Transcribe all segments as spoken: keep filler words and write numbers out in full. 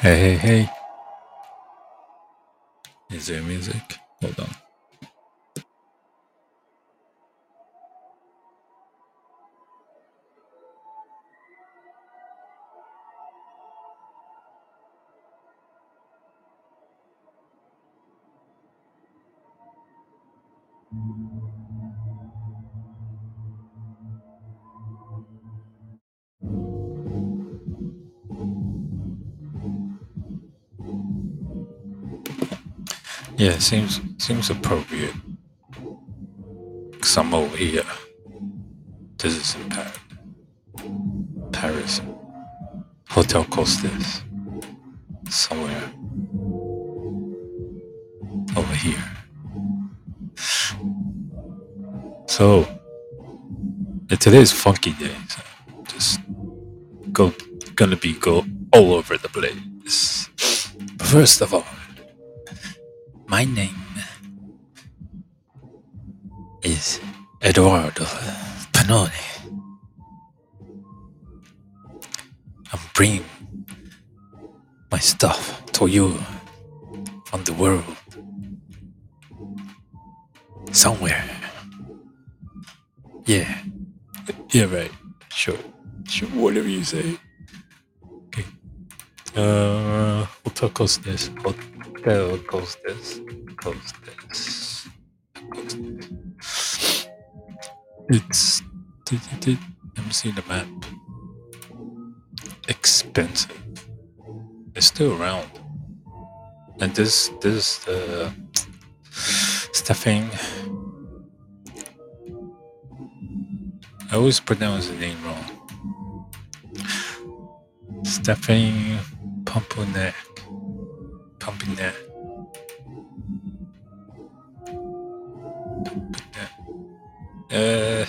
Hey, hey, hey. Is there music? Hold on. Yeah, seems seems appropriate. Cause I'm over here. This is in Paris. Paris. Hotel Costes. Somewhere over here. So yeah, today's funky day. So just go gonna be go all over the place. First of all, my name is Eduardo Panoni. I'm bringing my stuff to you from the world. Somewhere. Yeah. Yeah, right. Sure. Sure, whatever you say. Okay. Uh, hotel Costes. Hotel Costes. Costes. Costes. It's. Let me see the map. Expensive. It's still around. And this, this, uh, stuffing. I always pronounce the name wrong. Stephanie Pomponet. Pomponet. Uh,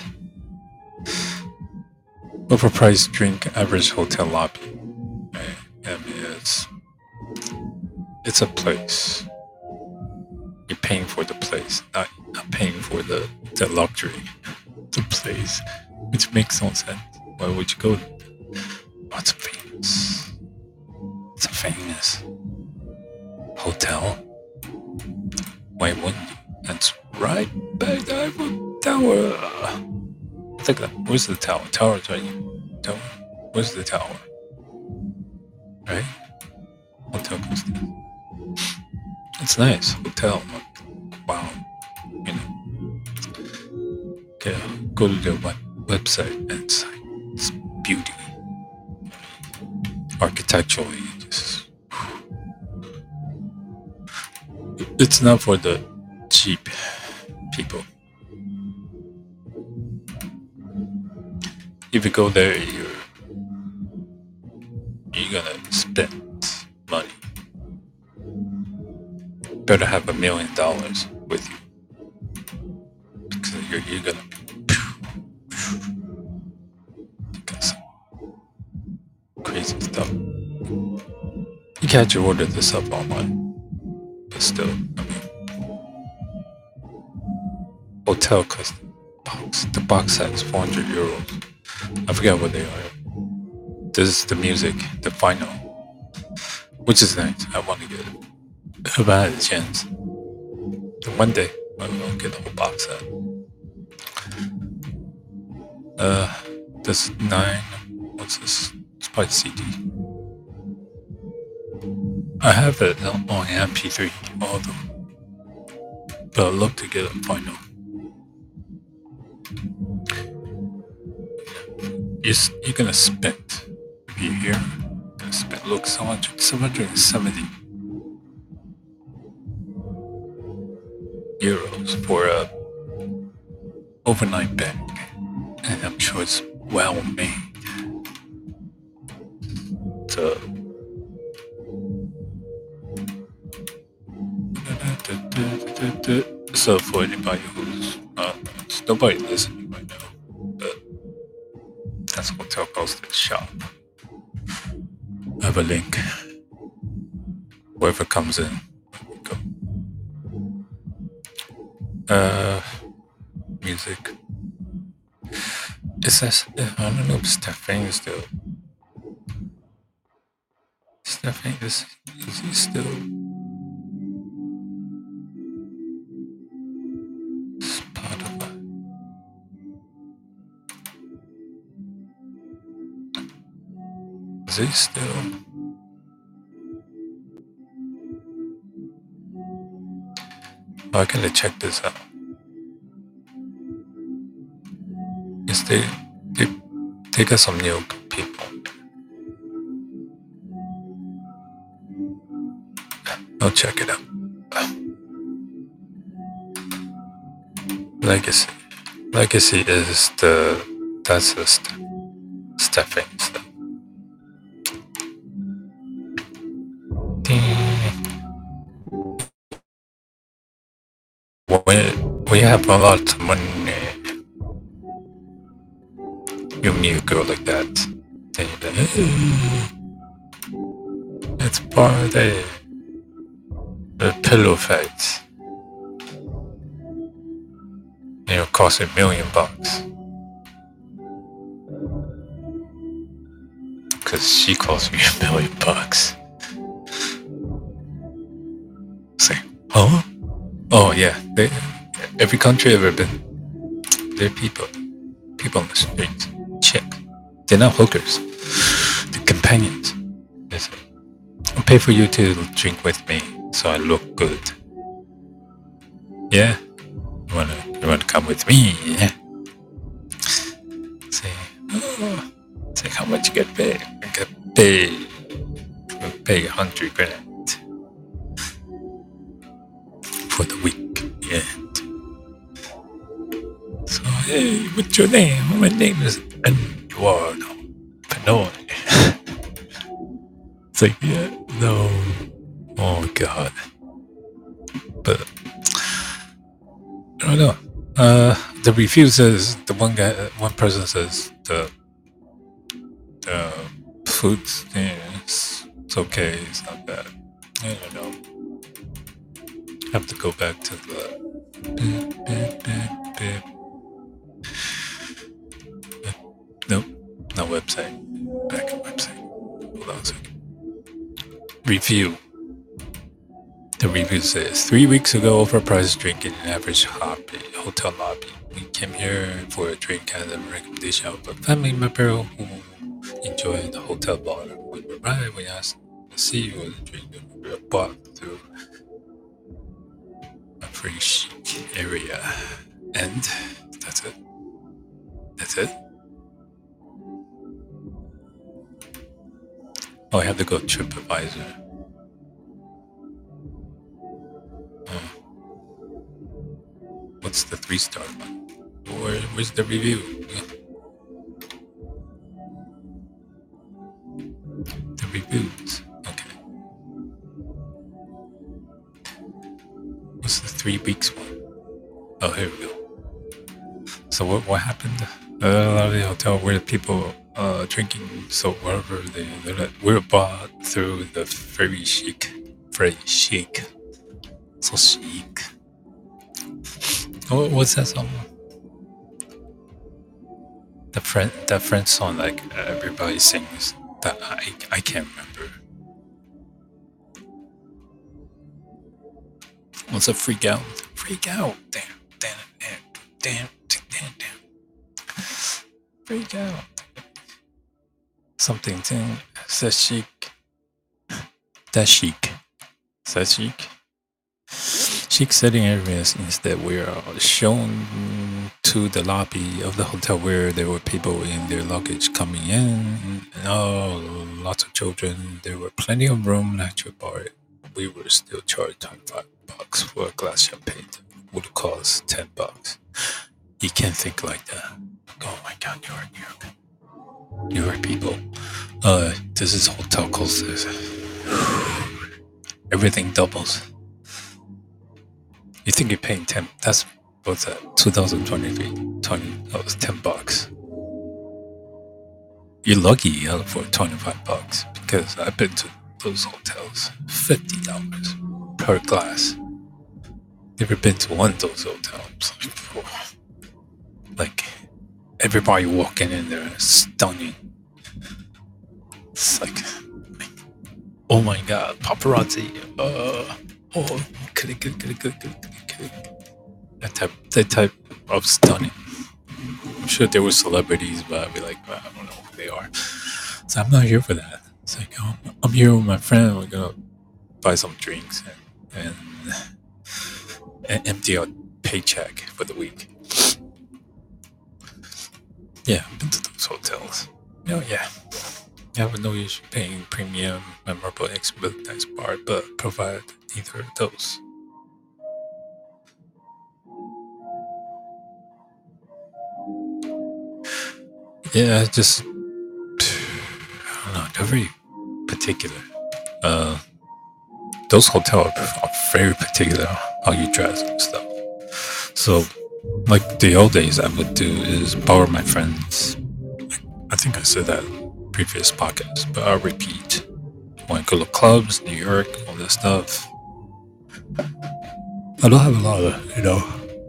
overpriced drink, average hotel lobby. Right? I mean, it's it's a place. You're paying for the place, not not paying for the the luxury. The place, which makes no sense. Why would you go there? Oh, it's famous. It's a famous hotel. Why wouldn't you? That's right by the Eiffel Tower. Look at that. Where's the tower? Tower's right here. Tower. Where's the tower? Right? Hotel Costa. It's nice. Hotel. Wow. You know. Okay, go to their web- website and it's like it's beauty. Architecturally, just it's not for the cheap people. If you go there, you're you're gonna spend money. Better have a million dollars with you because you're you're gonna because crazy stuff. You can't order this up online, but still, I mean, hotel custom box. The box set is four hundred euros. I forget what they are. This is the music, the final, which is nice. I want to get it. If I had a chance, one day I will get the whole box set. Uh, this nine. What's this? It's probably C D. I have it on M P three, all of them, but I'd love to get a final. You're, you're gonna spend. If you're here, you're gonna spend. Look, seven hundred, seven hundred seventy euros for a overnight bag, and I'm sure it's well made. So, so for anybody who's uh, nobody listening right now, but that's Hotel Costa shop. I have a link. Whoever comes in, go. Uh, music. It says, I don't know if Stephanie is still. Stephanie, is, is he still Spotify? Is he still? Oh, I gotta check this out. Yes, they, they, they got some new people. I'll check it out. Legacy. Legacy is the, that's the st- Stephanie stuff. When we have a lot of money, you meet a girl like that, then you're like, hey, it's party. The pillow fights. And it'll cost a million bucks. Because she cost me a million bucks. Say, huh? Oh yeah, they, every country I've ever been, they're people, people on the streets, chick. They're not hookers, they're companions. They say, I'll pay for you to drink with me, so I look good. Yeah, you wanna, you wanna come with me? Yeah. Say, oh, say how much you get paid? I get paid. I pay a hundred grand. For the weekend. So, hey, what's your name? My name is Eduardo Pinoy. It's like, yeah, no. Oh, God. But, I don't know. Uh, the review says, the one guy, one person says, the, the food, yeah, it's, it's okay, it's not bad. I don't know. Have to go back to the beep, beep, beep, beep. Nope, no website. Back on website. Hold on a second. Review. The review says three weeks ago, overpriced drink in an average hobby hotel lobby. We came here for a drink as a recommendation of a family member who enjoyed the hotel bar. When we arrived, we asked to see what the drink we were bought through a free chic area, and that's it. That's it. Oh, I have to go TripAdvisor. Oh. What's the three star one? Where, where's the review? Yeah. The reviews. Okay. What's the three weeks one? Oh, here we go. So what what happened? Uh, a lot of the hotel where people uh drinking, so whatever they they're like, we're bought through the very chic, very chic, so chic. What, what's that song? The friend that French song like everybody sings that I I can't remember. What's a freak out? Freak out! Damn, damn, damn, damn, damn, damn. Freak out. Something, thing. C'est chic. That's chic. C'est chic. Chic setting areas. Instead, we are shown to the lobby of the hotel where there were people in their luggage coming in. Oh, lots of children. There were plenty of room at your bar. We were still charged twenty-five bucks for a glass champagne that would cost ten bucks. You can't think like that. Oh my God, you're in New York. New York people. Uh, this is hotel costs. Everything doubles. You think you're paying ten? That's what's that? twenty twenty-three. twenty. That was ten bucks. You're lucky for twenty-five bucks because I've been to those hotels. Fifty dollars per glass. Never been to one of those hotels. Like everybody walking in there is stunning. It's like, like oh my god, paparazzi. Uh, oh, click, click, click, click, click, click, click. That type, that type of stunning. I'm sure there were celebrities, but I'd be like, well, I don't know who they are. So I'm not here for that. It's like, oh, I'm here with my friend. We're gonna buy some drinks and, and, and empty out paycheck for the week. Yeah, I've been to those hotels. Oh yeah. I have no issue paying premium, memorable, experience bar, but provide neither of those. Yeah, just I don't know. They're very particular. Uh, those hotels are very particular how you dress and stuff. So, like the old days, I would do is borrow my friends. I think I said that in previous podcast, but I'll repeat. When I go to clubs, New York, all this stuff, I don't have a lot of, you know,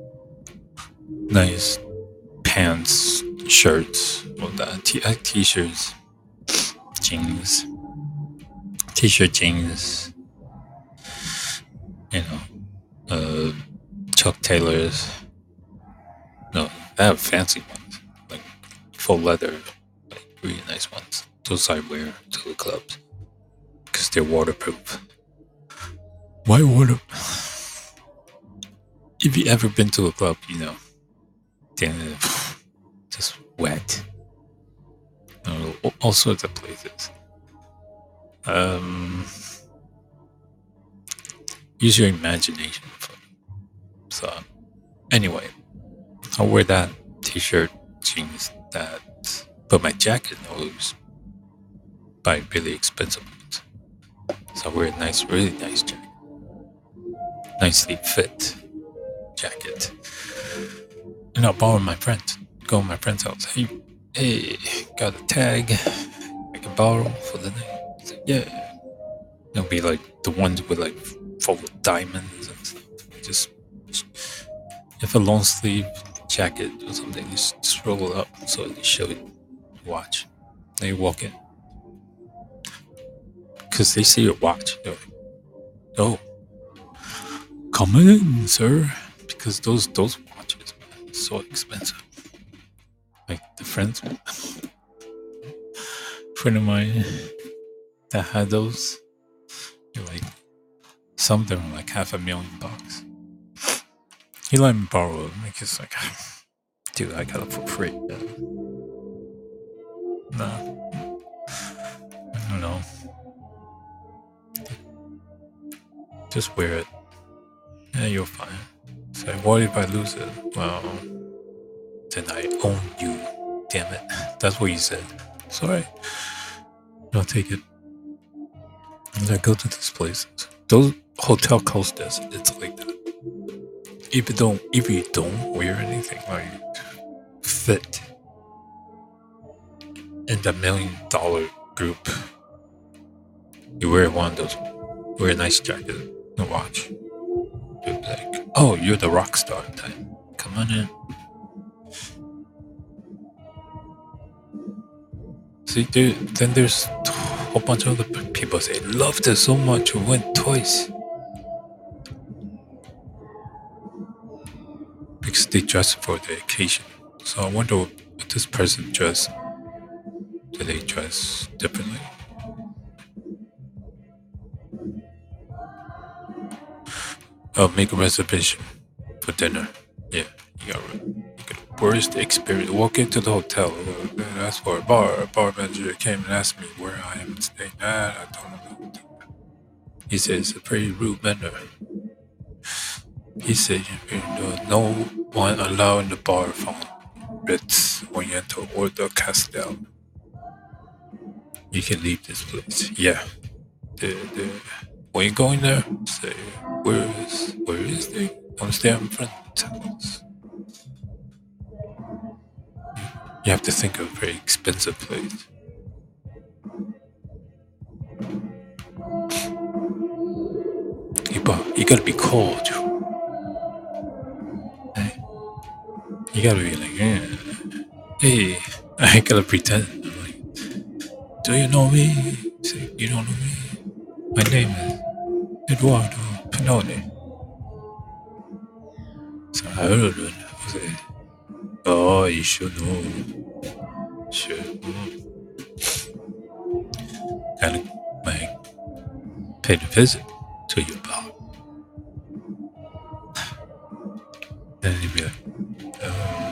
nice pants, shirts, all that. T- uh, t-shirts, jeans, t-shirt, jeans, you know, uh, Chuck Taylors. No, I have fancy ones, like full leather, like really nice ones. Those I wear to the clubs because they're waterproof. Why water? If you ever been to a club, you know, then just wet. You know, all, all sorts of places. Um, use your imagination. So, anyway, I'll wear that t-shirt, jeans, that, but my jacket always buy really expensive ones. So I wear a nice, really nice jacket, nicely fit jacket, and I'll borrow my friend. Go to my friend's house. Hey, hey, got a tag I can borrow for the night. Like, yeah, it'll be like the ones with like full of diamonds and stuff. Just if a long sleeve jacket or something, just, just roll it up so they show you watch. Then you walk in. Because they see your watch. They're like, oh, come in, sir. Because those those watches, man, so expensive. Like the friends, friend of mine that had those, you're like, some of them were like half a million bucks. He let me borrow it. Like, it's like, dude, I got it for free. Yeah. Nah, I don't know. Just wear it. Yeah, you're fine. So what if I lose it? Well, then I own you. Damn it. That's what you said. Sorry. I'll take it. And I go to these places. Those hotel coasters, it's like that. If you don't, if you don't wear anything like fit in the million dollar group, you wear one of those, wear a nice jacket and watch. You'll be like, oh, you're the rock star type. Come on in. See, dude, then there's a whole bunch of other people say, loved it so much, we went twice. Because they dress for the occasion. So I wonder what this person dress. Do they dress differently? Oh, make a reservation for dinner. Yeah, you got you got worst experience. Walk into the hotel, uh, ask for a bar. A bar manager came and asked me where I am staying at. I told him. He said it's a pretty rude manner. He said you know, no one allowed in the bar from Ritz Oriental or the Castel. You can leave this place. Yeah. The, the, when you go in there, say, where is, where is they? I'm staying in front of the house. You have to think of a very expensive place. You, you gotta be cold. Hey, you gotta be like, yeah. Hey, I gotta pretend. I'm like, do you know me? Say, you don't know me? My name is Eduardo Pinone. So I don't know. Oh, you should know. Should know. And like paid a visit to your bar. Then he'd be like, uh,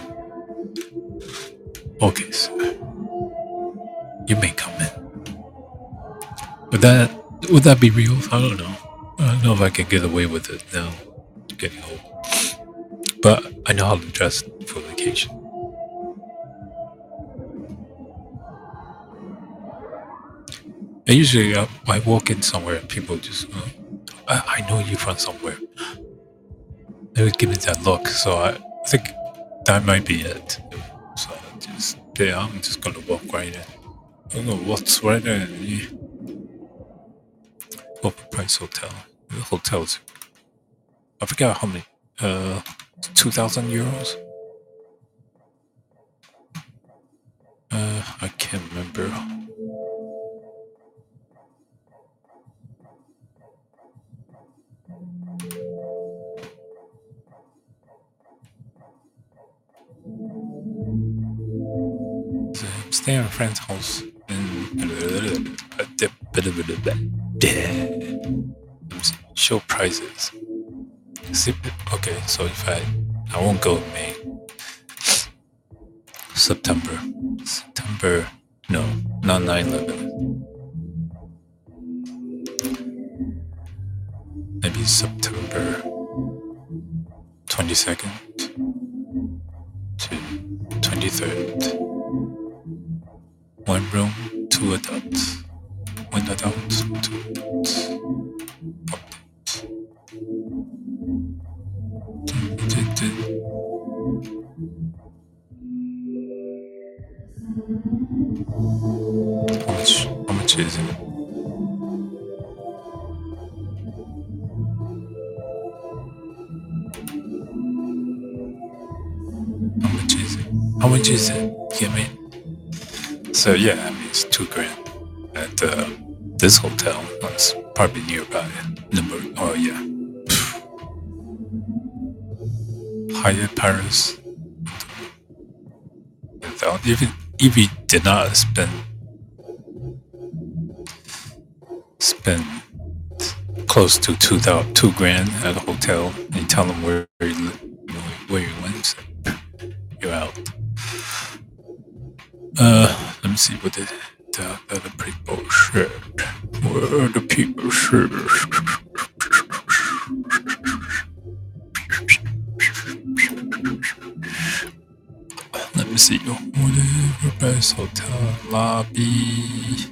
okay, sir. You may come in. Would that would that be real? I don't know. I don't know if I can get away with it now. Getting old. But I know how to dress for vacation. And usually uh, I walk in somewhere and people just, uh, I, I know you from somewhere. They would give me that look, so I think that might be it. So I just, yeah, I'm just gonna walk right in. I don't know what's right in. Yeah. Overpriced hotel. The hotels. I forgot how many. Uh, two thousand euros. Uh, I can't remember. So I'm staying at a friend's house in show prices. Okay, so if I I won't go in May. September. September no, not nine eleven. Maybe September twenty second to twenty third. One room, two adults. One adult, two adults. How much? How much is it? How much is it? How much is it? Give me. So yeah, I mean it's two grand at uh, this hotel. It's probably nearby. Number. Oh yeah. Hyatt Paris. Without even if you did not spend spend close to two thousand two grand at a hotel, and you tell them where you where you went, so you're out. Uh, let me see what the the, the people said. Where the people said. Let me see. Whatever best hotel lobby.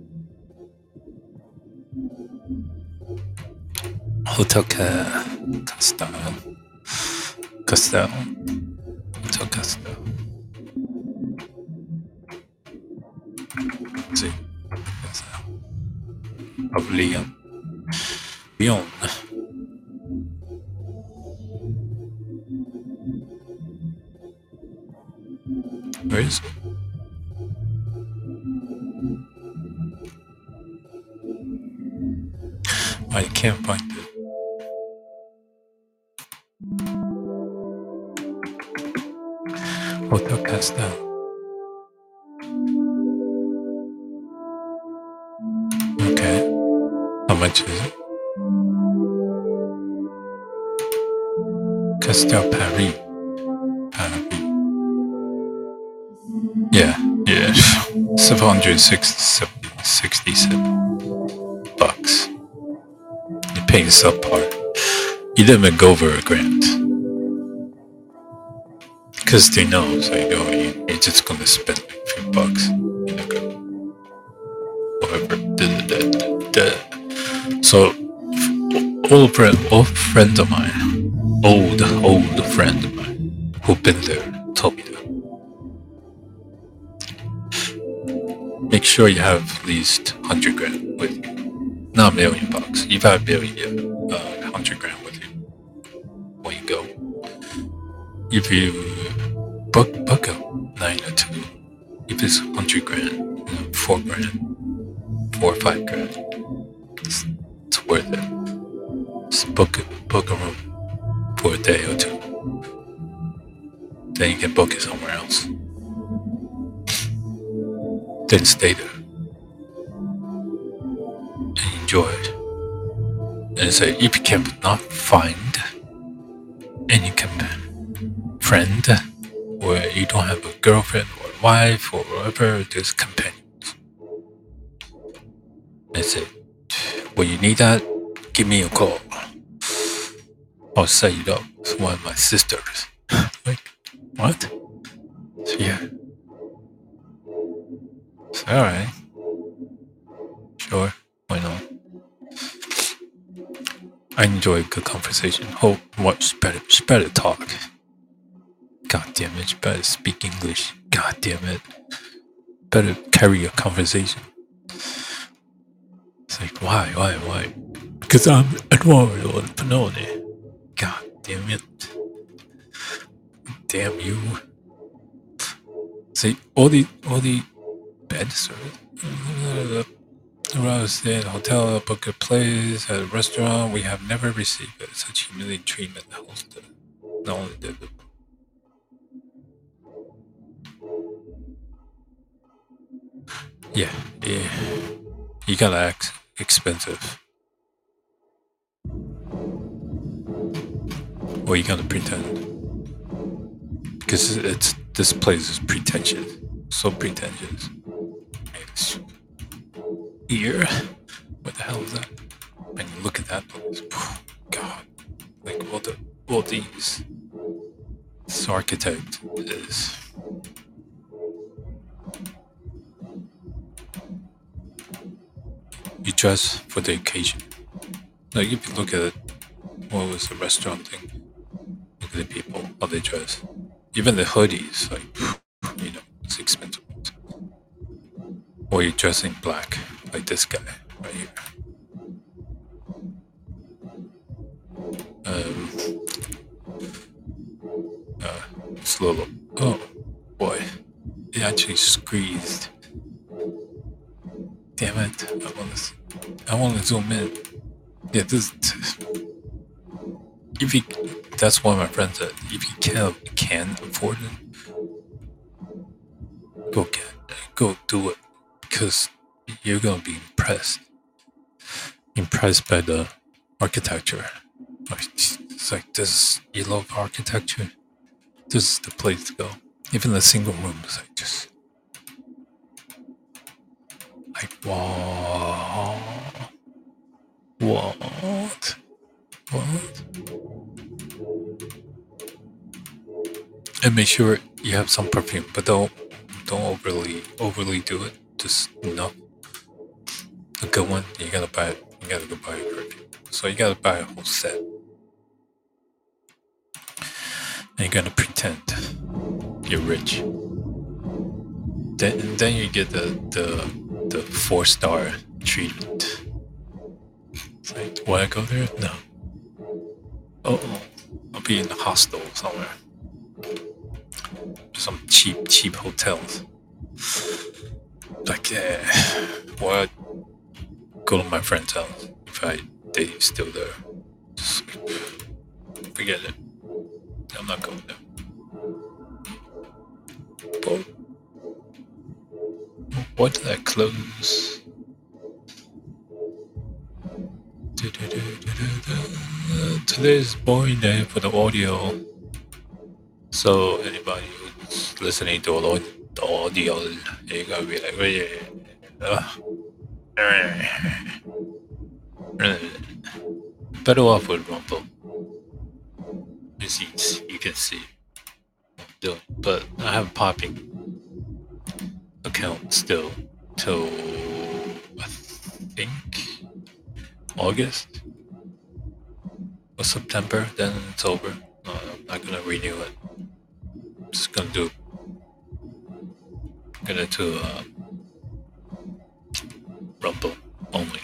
Hotel Ca- Castel. Castel. Hotel Castel. Let's see. Of Lyon. Lyon. Where is it? I can't find it. Hotel Castel. Okay. How much is it? Castel Paris. Paris. Yeah, yeah. seven hundred sixty-seven bucks. You're paying subpar. You didn't even go over a grand. Because they know, so you know, you, you're just gonna spend like a few bucks. You're not gonna, whatever. So, old friend, old friend of mine, old, old friend of mine, who've been there, told me that. Make sure you have at least one hundred grand with you. Not a million bucks. You've had a million, yeah. Uh, one hundred grand with you when you go. If you book, book a nine or two, if it's one hundred grand, you know, four grand, four or five grand, it's worth it. Just book book a room for a day or two. Then you can book it somewhere else. Then stay there and enjoy it. And say if you cannot find any friend, or you don't have a girlfriend or wife or whatever, just companions. And say, when you need that, give me a call. I'll set you up with one of my sisters. Like, what? So, yeah. So, alright. Sure, why not? I enjoy good conversation. Hope what's better, better talk. God damn it, better speak English. God damn it. Better carry a conversation. It's like, why, why, why? Because I'm Eduardo Panone. God damn it. Damn you. See, all the, all the beds are... Around stay at a hotel, book a place, at a restaurant, we have never received such humiliating treatment. Not only did it. Yeah, yeah. You gotta act expensive. Or you gotta pretend. Because it's this place is pretentious. So pretentious. Here? What the hell is that? When you look at that place, God, like all the all these. This architect is. You dress for the occasion. Like if you look at it, what was the restaurant thing? Look at the people, how they dress. Even the hoodies, like you know, it's expensive. Or you dress in black. Like this guy right here. Um, uh, it's a little. Oh boy, it actually squeezed. Damn it! I want to. I want to zoom in. Yeah, this. If you, that's what my friend said. If you can can afford it, go get it. Go do it, because you're gonna be impressed. Impressed by the architecture. It's like this. You love architecture. This is the place to go. Even the single rooms, like just like wow, what, what? And make sure you have some perfume, but don't don't overly overly do it. Just enough. A good one, you gotta buy it. You gotta go buy a perfume. So you gotta buy a whole set. And you're gonna pretend you're rich. Then then you get the the the four star treatment. It's like, will I go there? No. Oh, I'll be in the hostel somewhere. Some cheap cheap hotels. Like, yeah, well, I'd go to my friend's house if I they still there. Just forget it. I'm not going there. But why did I close? Today's boring day for the audio. So anybody who's listening to the audio, you're gonna be like, uh, better off with Rumble. It's easy, you can see what I'm doing. But I have a popping account still till I think August or September. Then it's over. No, I'm not gonna renew it. I'm just gonna do. I'm gonna do uh, Rumble only.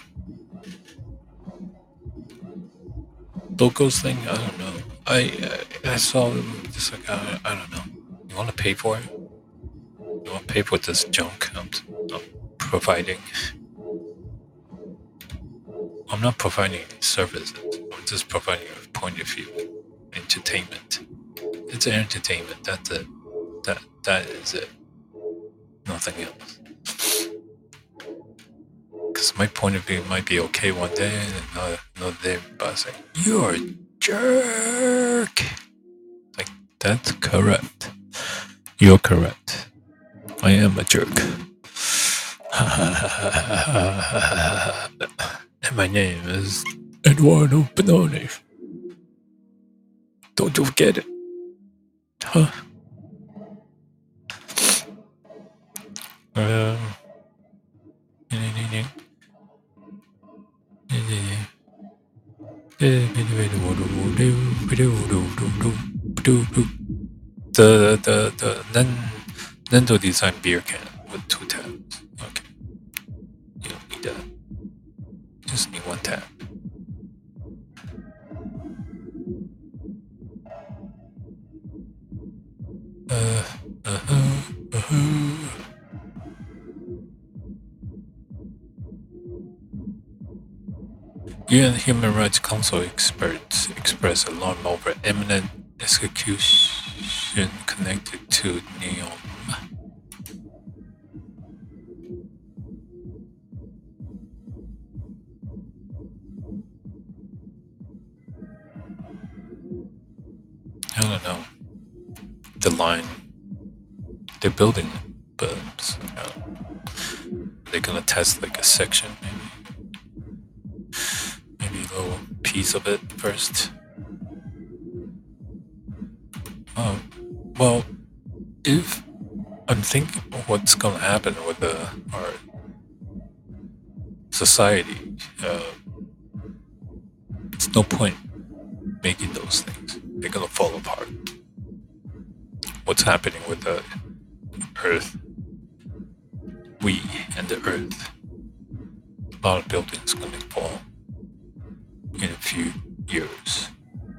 Locals thing, I don't know. I I, I saw them just like I, I don't know. You want to pay for it? You want to pay for this junk I'm, I'm providing? I'm not providing services. I'm just providing a point of view, entertainment. It's entertainment. That's it. That that is it. Nothing else. Because my point of view might be okay one day, and another, another day, but say you're a jerk. Like that's correct. You're correct. I am a jerk. And my name is Eduardo Benoni. Don't you forget it. Huh? Um. The the the Nendo design beer can with two tabs. Okay. You don't need that. Just need one tab. Uh, uh-huh, uh-huh. U N Human Rights Council experts express alarm over imminent execution connected to NEOM. I don't know. The line they're building, but uh, they're gonna test like a section, maybe, maybe a little piece of it first. Oh, well, if I'm thinking what's gonna happen with the our society, uh, it's no point making those things. They're gonna fall apart. What's happening with the Earth? We and the Earth. A lot of buildings gonna fall in a few years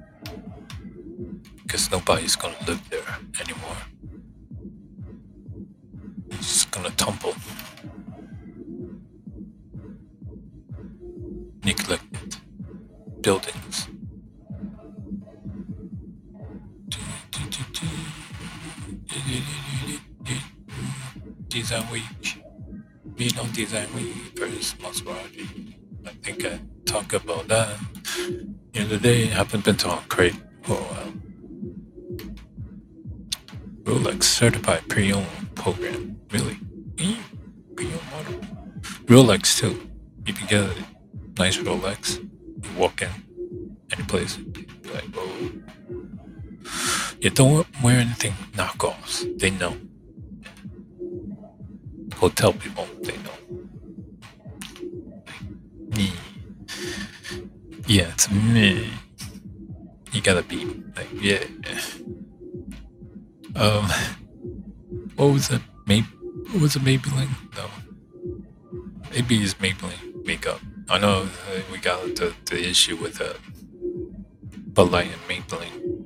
because nobody's gonna live there anymore. It's just gonna tumble. Neglected buildings. Design Week. Meet on Design Week first most probably. I think I talk about that the other day. I haven't been to Crate for a while. Rolex certified pre-owned program. Really? Pre-owned model. Rolex too. If you get a nice Rolex, you walk in any place, you're like, oh. Yeah, don't wear anything knockoffs. They know. Hotel people, they know. Me. Yeah, it's me. You gotta be like, yeah. Um, what was it? Maybe what was it? Maybelline? No. Maybe it's Maybelline makeup. I know uh, we got the, the issue with uh, Bud Light and Maybelline.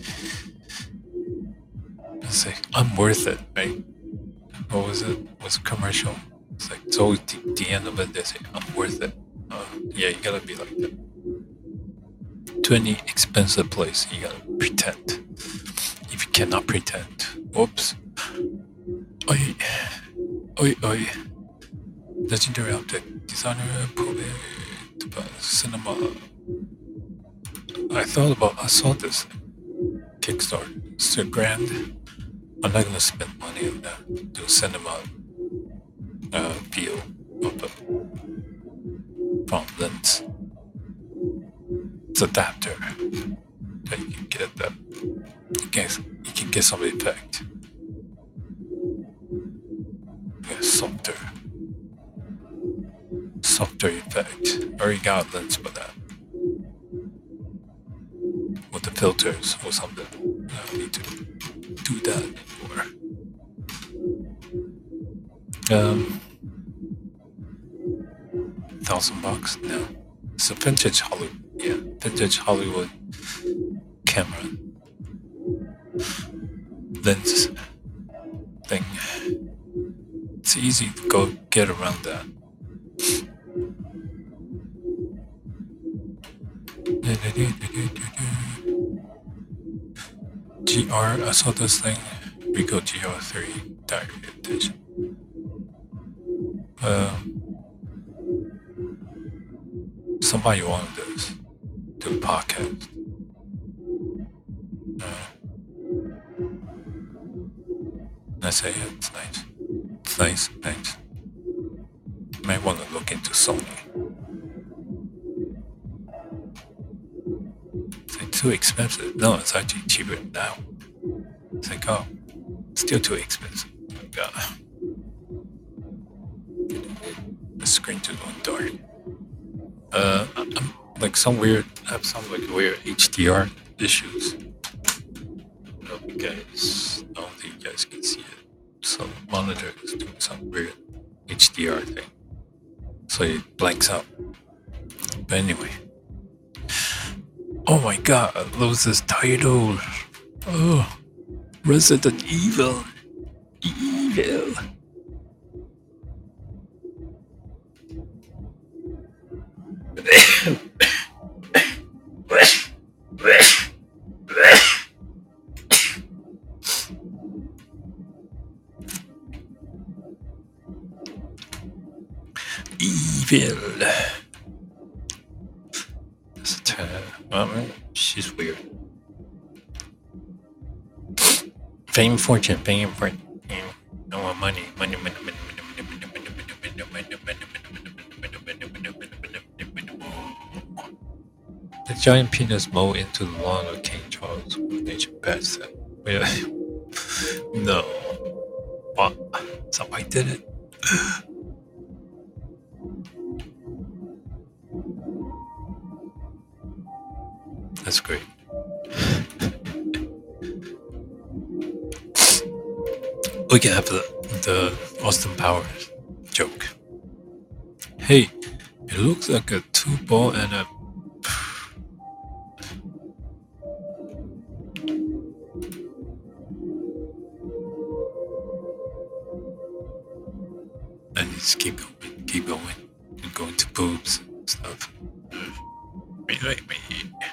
It's like I'm worth it, right? What was it? Was a commercial? It's like it's always the, the end of it. They say I'm worth it. Uh, yeah, you gotta be like that. To any expensive place, you gotta pretend. If you cannot pretend, whoops. Oi, oi, oi. Legendary object designer, cinema. I thought about. I saw this Kickstarter. It's a grand. I'm not gonna spend money on that. Do cinema uh, feel of a from lens. It's adapter that you can get that. You can you can get some effect. Yeah, softer, softer effect. I already got a lens for that. With the filters or something. I don't need to do that anymore. Um, thousand bucks? No. It's a vintage Hollywood. Yeah, vintage Hollywood camera lens thing. It's easy to go get around that. G R, I saw this thing. Rico G R three Diary Edition. Uh, somebody wanted this to the podcast. Uh, I say yeah, it's nice. It's nice, nice. You might want to look into Sony. It's like too expensive. No, it's actually cheaper now. It's like, oh, still too expensive. Oh my God. The screen just went dark. Uh, I'm, like some weird, I have some like weird H D R issues. I don't know if you guys, I don't think you guys can see it. So the monitor is doing some weird H D R thing. So it blanks out. But anyway. Oh my God, I love this title. Oh, Resident Evil. Evil. Evil. That's a tad. Um, she's weird. Fame, fortune, fame, fortune. No more money, money, money, money, money, money, money, money, money, money, money, money, money. The giant penis mowed into the lawn of King Charles with nature pets. Wait, no. What? Somebody did it. That's great. We can have the, the Austin Powers joke. Hey, it looks like a two ball and a. And just keep going, keep going, and going to boobs and stuff. Wait, wait, wait.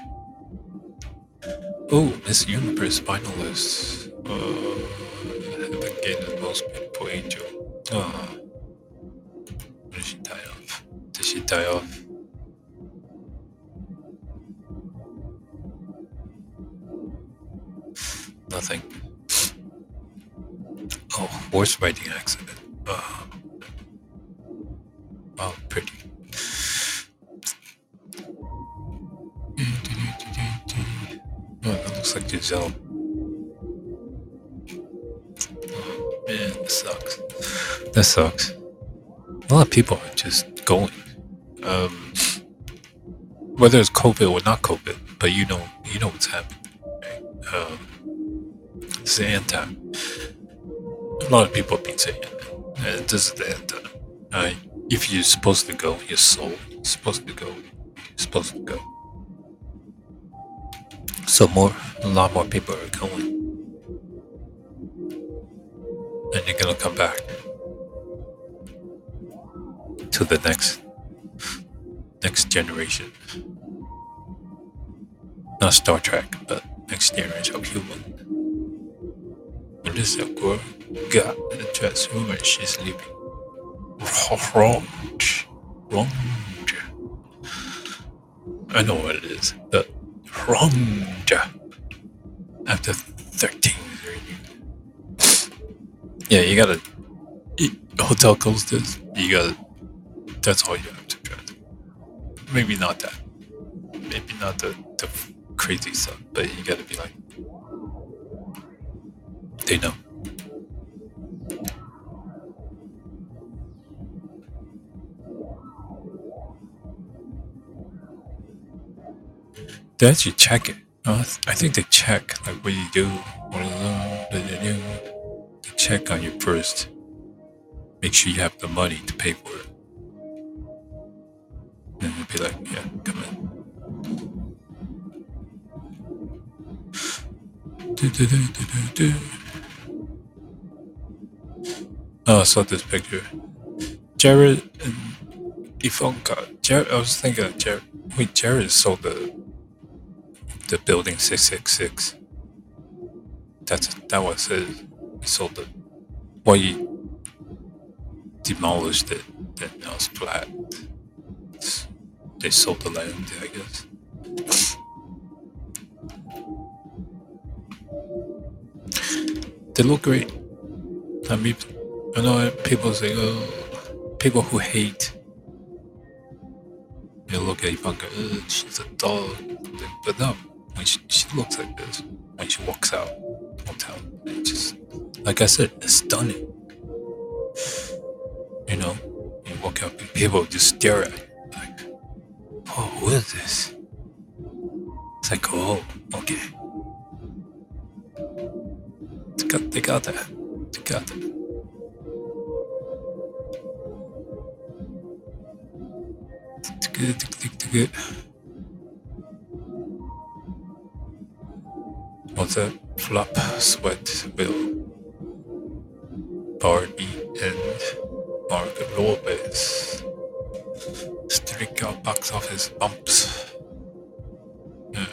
Oh, Miss Universe finalist. Uh, haven't gained the most beautiful angel. Ah. What did she die of? Did she die off? Nothing. Oh, horse riding accident. Oh. Oh, pretty. Oh, that looks like Giselle. Oh, man, that sucks. That sucks. A lot of people are just going. Um, whether it's COVID or not COVID, but you know, you know what's happening. Right? Um, it's the end time. A lot of people have been saying it. And this is the end time. Uh, if you're supposed to go, your soul is supposed to go. You're supposed to go. So more, a lot more people are going, and you're gonna come back to the next, next generation. Not Star Trek, but next generation of human. Melissa Gore got the transformer. She's leaving. Wrong, wrong. I know what it is. The wrong. After thirteen years. Yeah, you gotta eat hotel coasters. You gotta. That's all you have to try. Maybe not that. Maybe not the, the crazy stuff, but you gotta be like. They know. They actually check it. Uh, I think they check, like what you do, what you do. They check on you first. Make sure you have the money to pay for it. Then they'll be like, yeah, come in. Do, do, do, do, do, do. Oh, I saw this picture. Jared and Ivanka. Jared, I was thinking of Jared. Wait, Jared sold the the building six six six. That's that was it. He sold it. Well, he demolished it. Then now it's flat. It's, they sold the land, I guess. They look great. I mean, I know people say, oh, people who hate. You look at Ivanka, oh, she's a dog. But no, when she, she looks like this, when she walks out, hotel, it's just, like I said, it's stunning. You know, you walk out and people just stare at you, like, oh, who is this? It's like, oh, okay. They got, they got that. They got that. It's good, it's good. What's that? Flop, Sweat, Will, Barbie, and Mark Lopez. Streak out box office bumps. Yeah.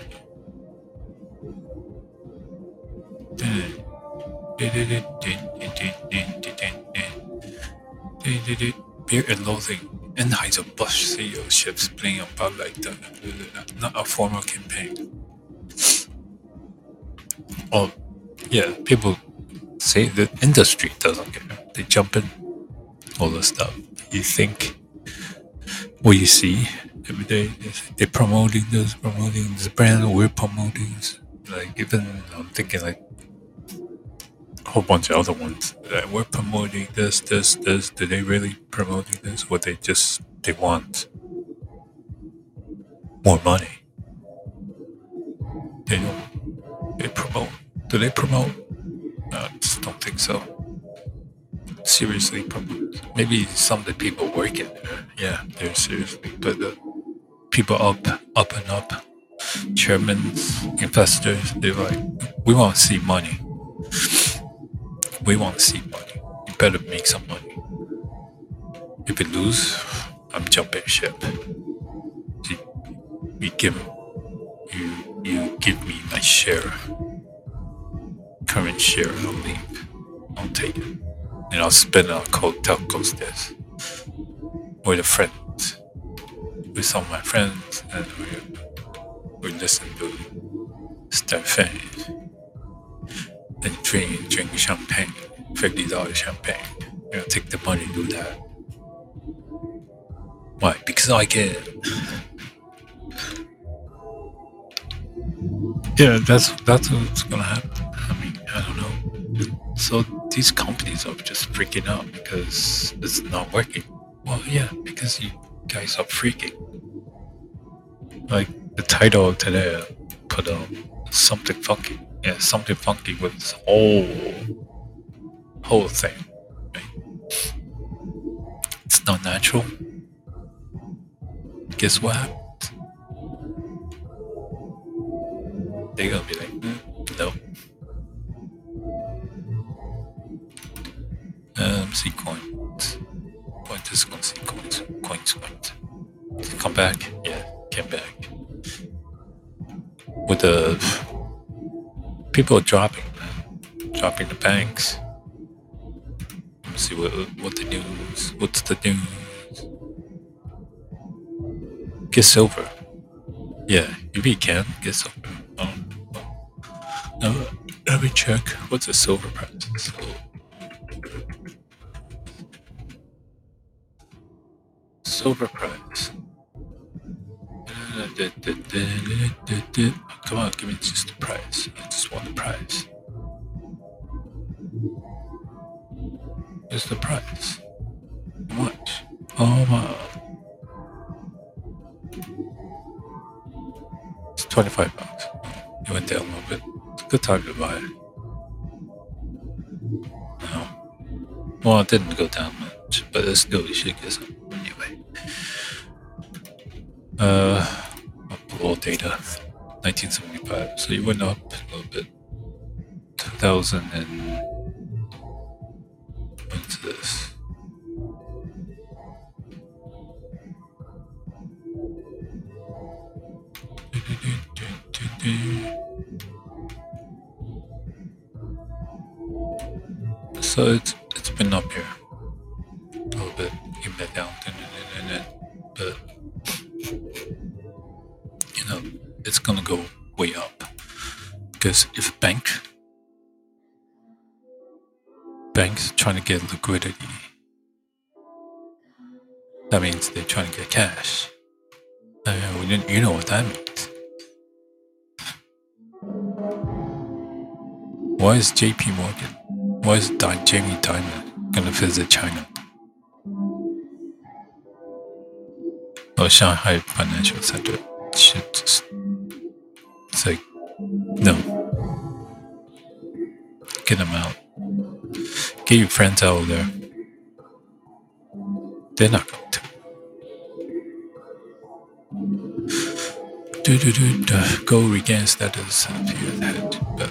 Beer and Loathing. Anheuser-Busch C E O ships playing a Bud Light, not a formal campaign. Oh, yeah, people say the industry doesn't care. They jump in all the stuff. You think what you see every day is they're promoting this, promoting this brand, we're promoting this. Like, even I'm thinking like a whole bunch of other ones that we're promoting this, this, this. Do they really promoting this? Or they just they want more money? They don't. They promote. Do they promote? No, I just don't think so. Seriously promote. Maybe some of the people working there, yeah, they're seriously. But the people up, up and up, chairmen, investors, they're like, we want to see money. We want to see money. You better make some money. If you lose, I'm jumping ship. You, you give you you give me my share, current share. I'll leave. I'll take it, and I'll spend it on cold telcos this with a friend, with some of my friends, and we we listen to Stefan. And drink, drink champagne, fifty dollars champagne. You know, take the money and do that. Why? Because I can. Yeah, that's that's what's gonna happen. I mean, I don't know. So these companies are just freaking out because it's not working. Well, yeah, because you guys are freaking. Like the title of today, I put um something funky. Yeah, something funky with this whole whole thing. Right? It's not natural. Guess what happens? They're gonna be like, mm, no. Um, see coins. Coins, just gonna see coins. Coins, coins. Come back? Yeah, came back. With the people are dropping, man. Dropping the banks. Let me see what what the news. What's the news? Get silver. Yeah, if you can, get silver. Um, now, let me check. What's the silver price? So, silver price. Come on, give me just the price. I just want the price. Where's the price? How much? Oh my. It's twenty-five bucks. It went down a little bit. It's a good time to buy it. No. Well, it didn't go down much, but it's still, you should get some anyway. Uh, upload data, nineteen seventy-five. So you went up a little bit. two thousand and what's this? So it's it's been up here a little bit, came back down, but you know it's gonna go way up because if bank banks trying to get liquidity, that means they're trying to get cash. I mean, you know what that means. Why is J P Morgan? Why is Di- Jamie Dimon gonna visit China? Oh, Shanghai Financial Center should just. It's like, no. Get them out. Get your friends out of there. They're not going to. Do, do, do, do. Go regain status of your head. But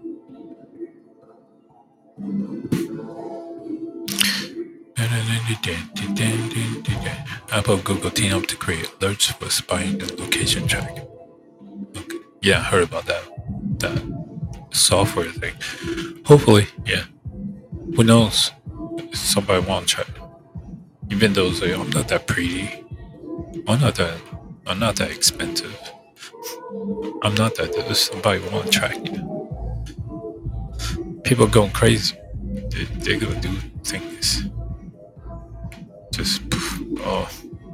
Apple, Google team up to create alerts for spying the location track. Okay. Yeah, I heard about that. That software thing. Hopefully, yeah. Who knows? Somebody won't try. Even though like, I'm not that pretty, I'm not that, I'm not that expensive. I'm not that. Somebody won't track you. People going crazy. They, they're gonna do things. Just oh.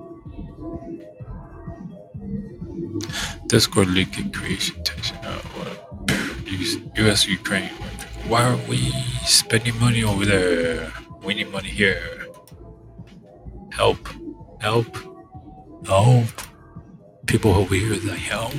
Discord link creation tension. Oh, what? U S Ukraine. Why are we spending money over there? We need money here. Help. Help. Help. People over here that help.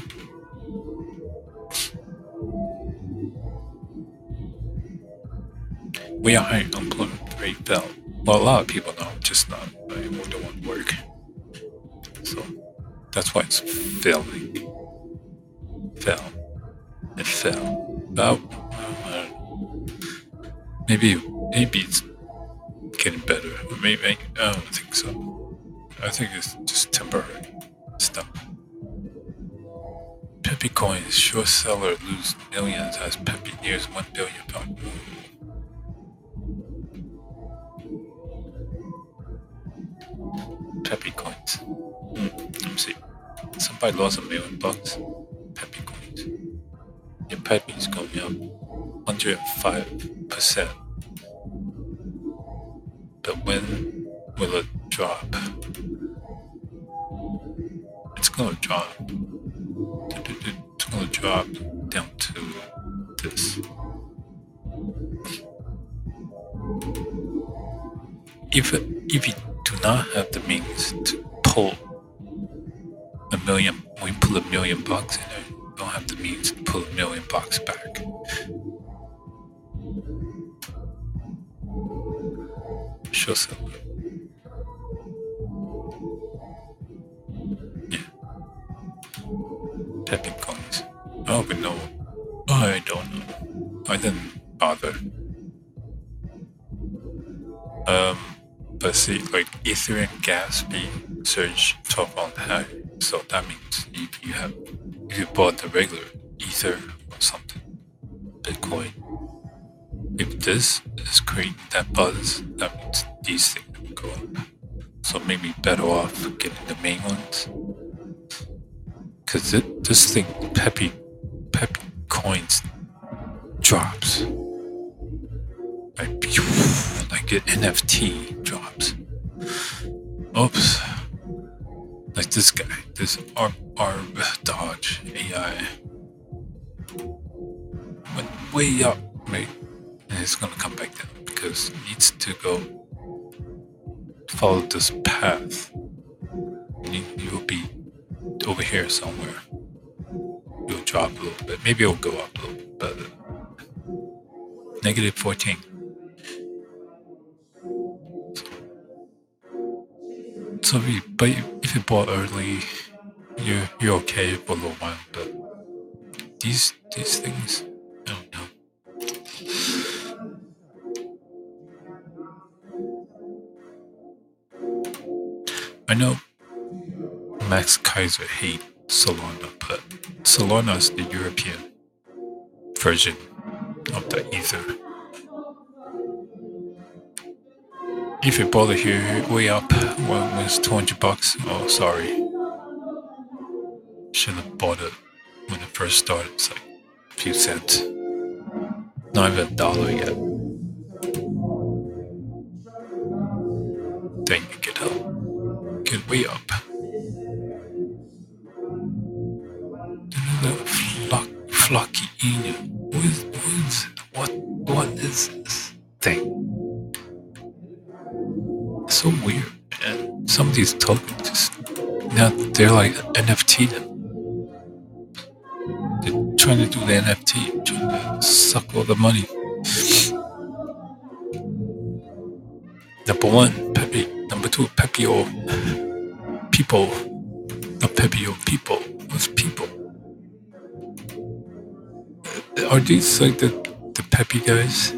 We are high unemployment rate fell. Well, a lot of people know, just not I don't want to work. So that's why it's failing. Fell. It fell. About uh, maybe maybe it's getting better. Maybe I don't think so. I think it's just temporary stuff. Pepe coins, short seller lose millions as Pepe nears one billion pound. Pepe coins. Hmm. Let me see. Somebody lost a million bucks. Pepe coins. Yeah, Pepe is going up one hundred five percent. But when will it drop? It's gonna drop. It's gonna drop down to this. If if you do not have the means to pull a million, when you pull a million bucks in there, you don't have the means to pull a million bucks back. Sure, so. Yeah. Pepe coins. I don't even know. I don't know. I didn't bother. Um, but see, like Ethereum gas fee surge twelve on high. So that means if you have, if you bought the regular Ether or something, Bitcoin, if this is creating that buzz, that means these things will go up. So maybe better off getting the main ones. Cause this thing, Pepe, Pepe coins drops. Like, like an N F T drops. Oops. Like this guy, this Arb, Arb Dodge A I went way up, right? And it's gonna come back down because it needs to go follow this path. You, you'll be over here somewhere. You'll drop a little bit. Maybe it'll go up a little bit better. Negative fourteen. So, if you, but if you bought early, you're you're okay for a little while. But these these things, I don't know. I know Max Kaiser hate Solana, but Solana is the European version of the Ether. If you bought it here way up when it was two hundred bucks, oh sorry. Should have bought it when it first started. It's like a few cents. Not even a dollar yet. Then you get up. Get way up. The flock, flocky union. What is, what is, what, what is this thing? It's so weird, man. Some of these tokens just, now they're like N F T now. They're trying to do the N F T, trying to suck all the money. Number one, Pepe. Number two, Pepio. People. Not Pepio, people. What's people? Are these like the, the Pepe guys?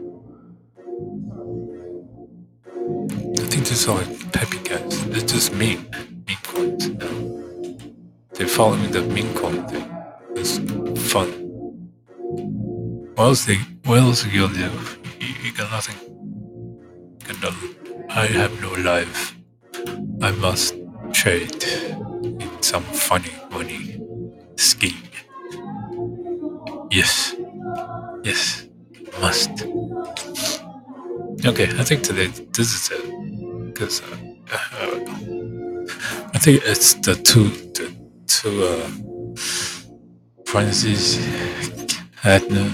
I think these are like Pepe guys. They're just meme. Meme coins. They're following the meme coin thing. It's fun. What else, they, what else are you gonna do? You, you got nothing. You got nothing. I have no life. I must trade in some funny money scheme. Yes. Yes. Must. Okay, I think today this is it. Because uh, I don't know. I think it's the two, the two, uh, Francis Hadner,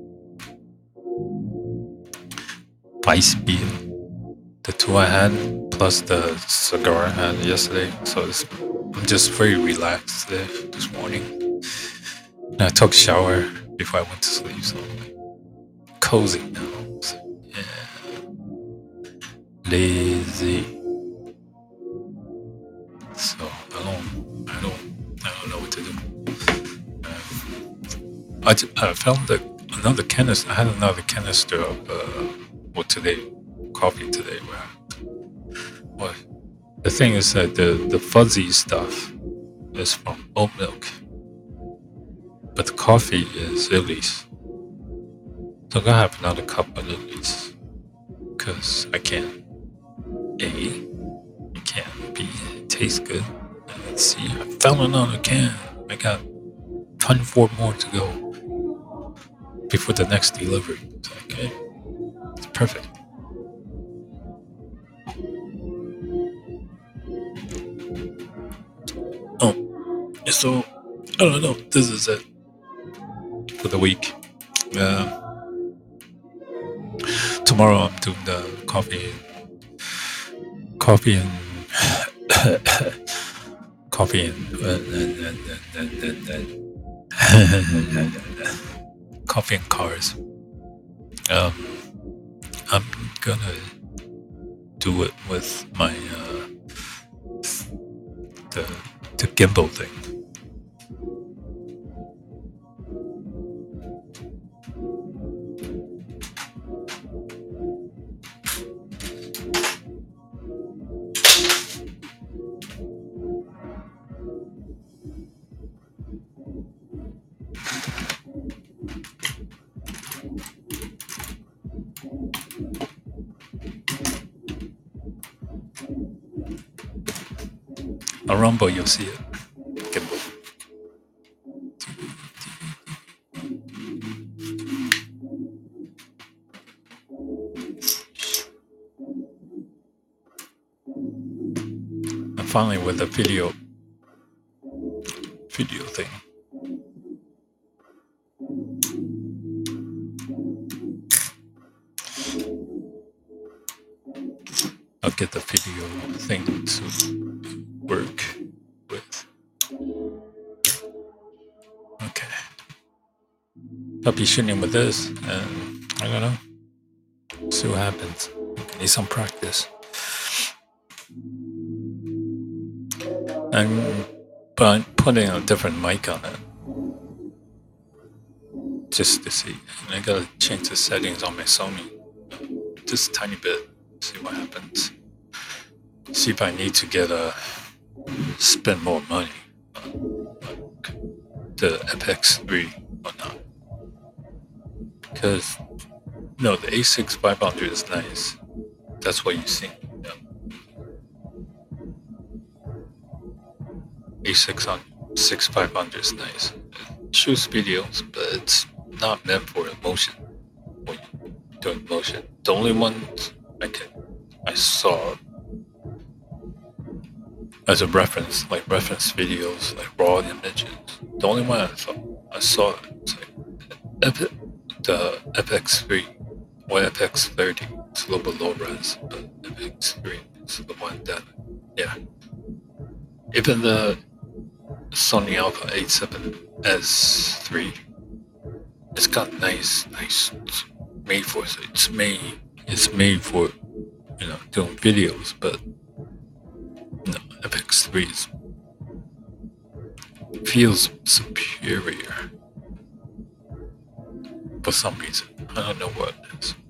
Vice beer. The two I had, plus the cigar I had yesterday. So it's, I'm just very relaxed today, this morning. And I took a shower before I went to sleep, so I'm like cozy now. So, yeah. Lazy. So I don't, I don't, I don't know what to do. Um, I, just, I found that another canister. I had another canister of uh, well today, coffee today. Where, well, the thing is that the the fuzzy stuff is from oat milk, but the coffee is Illy's. So I'm gonna have another cup of Illy's, cause I can. A, it can. B, it tastes good. And C, I found another can. I got twenty-four more to go before the next delivery. It's like, okay, it's perfect. Oh, so I don't know. This is it for the week. Uh, tomorrow I'm doing the coffee, coffee and coffee and, and, and, and, and, and, and coffee and cars. Um, I'm gonna do it with my uh, the the gimbal thing. A rumble, you'll see it. Gimbal. And finally, with the video, video thing. I'll get the video thing to work with. Okay. I'll be shooting with this, and I don't know. See what happens. Need some practice. I'm putting a different mic on it just to see. And I gotta change the settings on my Sony just a tiny bit. See what happens. See if I need to get a spend more money. the F X three or not. Because, no, the A six five hundred is nice. That's what you see. Yeah. A six five hundred is nice. It shoots videos, but it's not meant for motion. When you're doing motion. The only ones I can I saw as a reference, like reference videos, like raw images. The only one I saw, I saw it's like F- the F X three or F X thirty. It's a little bit low res, but F X three is the one that, yeah. Even the Sony Alpha eighty-seven S three, it's got nice, nice, it's made for it. It's made, it's made for, you know, doing videos, but no, F X three is, feels superior for some reason. I don't know what it is.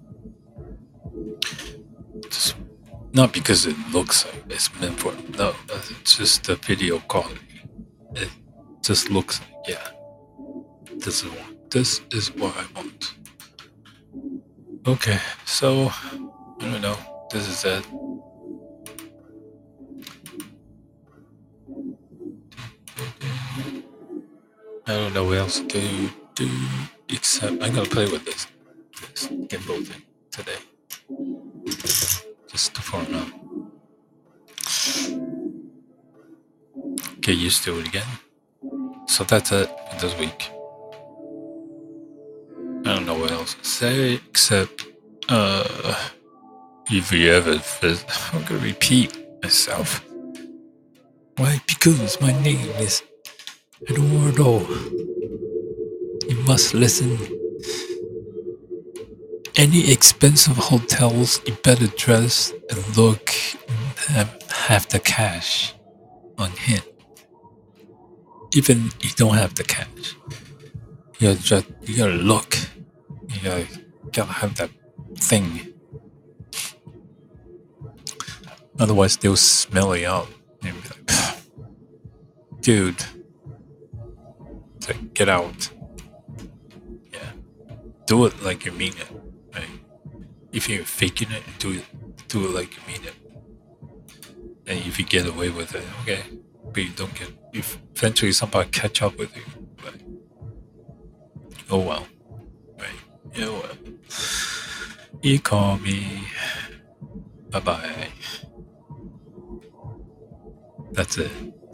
Just not because it looks like it's meant for it. No, it's just the video quality. It just looks like, yeah, this is what, this is what I want. Okay, so I don't know. This is it. I don't know what else to do except I'm gonna play with this, this gimbal thing today. Just for now. Get used to it again. So that's it for this week. I don't know what else to say except uh if you ever visit, I'm gonna repeat myself. Why? Because my name is Eduardo. You must listen. Any expensive hotels, you better dress and look and have the cash on hand. Even if you don't have the cash, you gotta just, you gotta look. You gotta, gotta have that thing. Otherwise, they'll smell you out and be like, dude, like, get out. Yeah, do it like you mean it. Right? If you're faking it, do it, do it like you mean it. And if you get away with it, okay. But you don't get. If eventually somebody catch up with you, right? Oh well, right? Yeah, well. You call me. Bye bye. That's it.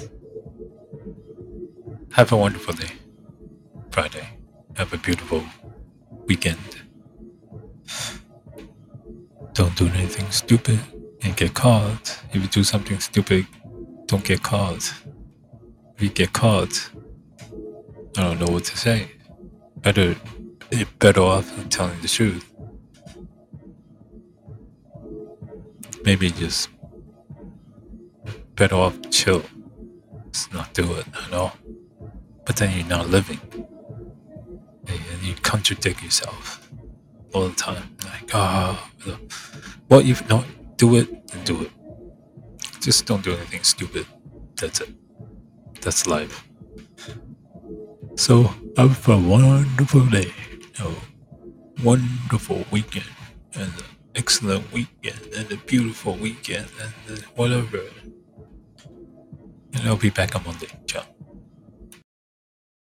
Have a wonderful day. Friday. Have a beautiful weekend. Don't do anything stupid and get caught. If you do something stupid, don't get caught. If you get caught, I don't know what to say. Better, you're better off than telling the truth. Maybe just better off chill. Just not do it, you know? But then you're not living. And you contradict yourself all the time. Like, oh, well, if you don't do it, then do it. Just don't do anything stupid. That's it. That's life. So, have a wonderful day. A wonderful weekend. And an excellent weekend. And a beautiful weekend. And whatever. And I'll be back on Monday. Ciao.